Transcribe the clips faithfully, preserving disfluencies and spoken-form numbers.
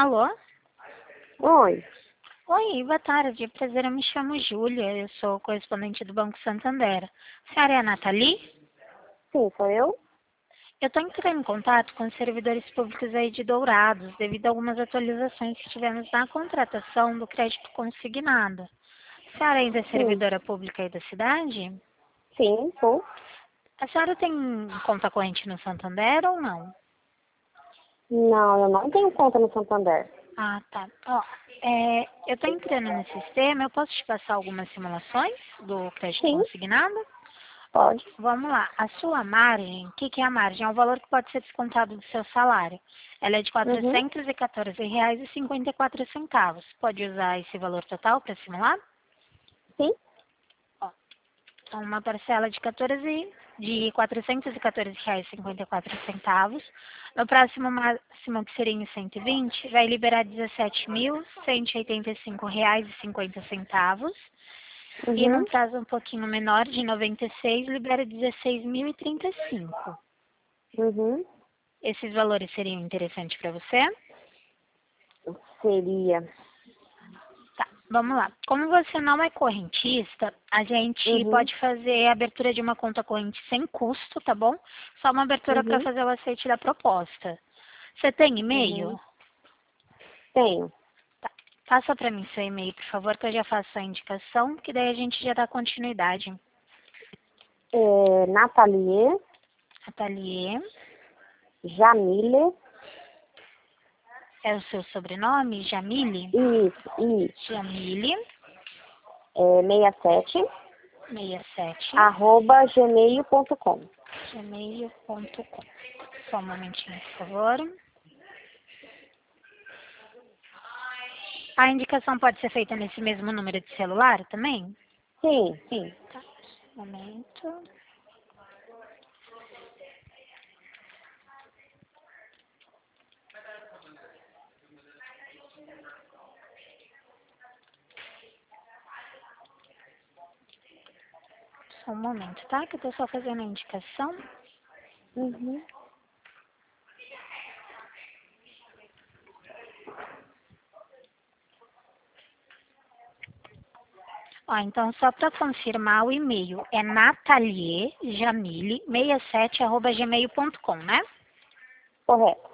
Alô? Oi. Oi, boa tarde. Prazer, eu me chamo Júlia. Eu sou correspondente do Banco Santander. A senhora é a Nathalie? Sim, sou eu? Eu estou entrando em contato com os servidores públicos aí de Dourados, devido a algumas atualizações que tivemos na contratação do crédito consignado. A senhora ainda é Sim. servidora pública aí da cidade? Sim, sou. A senhora tem conta corrente no Santander ou não? Não, eu não tenho conta no Santander. Ah, tá. Ó, é, eu estou entrando no sistema, eu posso te passar algumas simulações do crédito Sim, consignado? Ó, pode. vamos lá. A sua margem, o que, que é a margem? É o valor que pode ser descontado do seu salário. Ela é de Uhum. quatrocentos e quatorze reais e cinquenta e quatro centavos. Pode usar esse valor total para simular? Sim. Ó, então, uma parcela de quatorze de quatrocentos e quatorze reais e cinquenta e quatro centavos. No próximo máximo, que seria em cento e vinte, vai liberar dezessete mil cento e oitenta e cinco reais e cinquenta centavos. E num Uhum. prazo um pouquinho menor, de noventa e seis, libera dezesseis mil e trinta e cinco. Uhum. Esses valores seriam interessantes para você? Seria. Tá, vamos lá. Como você não é correntista, a gente Uhum. pode fazer a abertura de uma conta corrente sem custo, tá bom? Só uma abertura para Uhum. fazer o aceite da proposta. Você tem e-mail? Uhum. Tenho. Tá. Passa para mim seu e-mail, por favor, que eu já faço a indicação, que daí a gente já dá continuidade. É, Nathalie Ateliê Jamile. é o seu sobrenome? Jamile? Isso, isso. Jamile, É, sessenta e sete, sessenta e sete, arroba gmail ponto com. gmail ponto com. Só um momentinho, por favor. A indicação pode ser feita nesse mesmo número de celular também? Sim, sim. Tá, um momento. Só um momento, tá? Que eu tô só fazendo a indicação. Uhum. Ó, então, só para confirmar, o e-mail é nataliejamile sessenta e sete arroba gmail ponto com, né? Correto.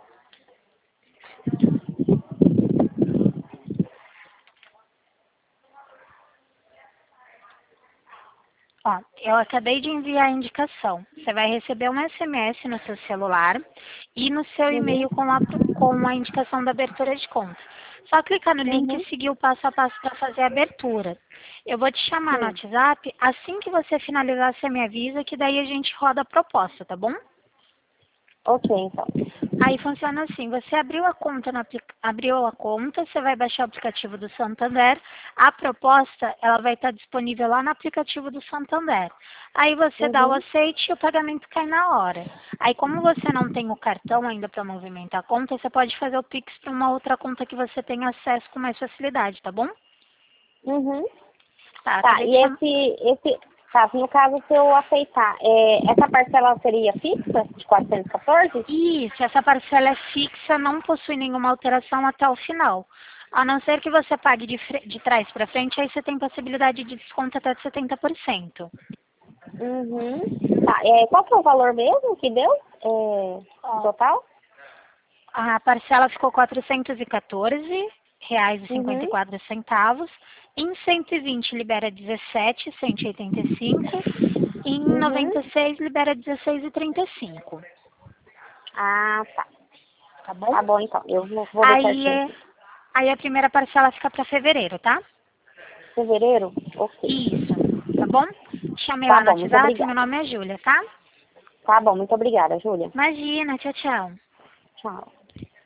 Ó, eu acabei de enviar a indicação. Você vai receber um S M S no seu celular e no seu Uhum. e-mail com a, com a indicação da abertura de conta. Só clicar no link e Uhum. seguir o passo a passo para fazer a abertura. Eu vou te chamar no Sim. WhatsApp. Assim que você finalizar, você me avisa que daí a gente roda a proposta, tá bom? Ok, então. Aí funciona assim, você abriu a conta, no apli- abriu a conta, você vai baixar o aplicativo do Santander, a proposta ela vai estar disponível lá no aplicativo do Santander. Aí você dá o Uhum. aceite e o pagamento cai na hora. Aí como você não tem o cartão ainda para movimentar a conta, você pode fazer o Pix para uma outra conta que você tenha acesso com mais facilidade, tá bom? Uhum. Tá, Tá, acabei de e chamar. esse, esse, tá, no caso, se eu aceitar, é, essa parcela seria fixa, de quatrocentos e quatorze? Isso, essa parcela é fixa, não possui nenhuma alteração até o final. A não ser que você pague de, fre- de trás para frente, aí você tem possibilidade de desconto até de setenta por cento. Uhum. Tá, é, qual que é o valor mesmo que deu, é, no Ó, total? a parcela ficou quatrocentos e quatorze reais e cinquenta e Uhum. quatro centavos. Em cento e vinte libera dezessete, cento e oitenta e cinco. Em Uhum. noventa e seis libera dezesseis e trinta e cinco. Ah, tá. Tá bom? Tá bom, então. Eu vou, vou ver Aí, certinho é, aqui. aí a primeira parcela fica para fevereiro, tá? Fevereiro? Ok. Isso, tá bom? Chame Tá lá no bom, muito WhatsApp, meu obrigada. nome é Júlia, tá? Tá bom, muito obrigada, Júlia. Imagina, tchau, tchau. Tchau.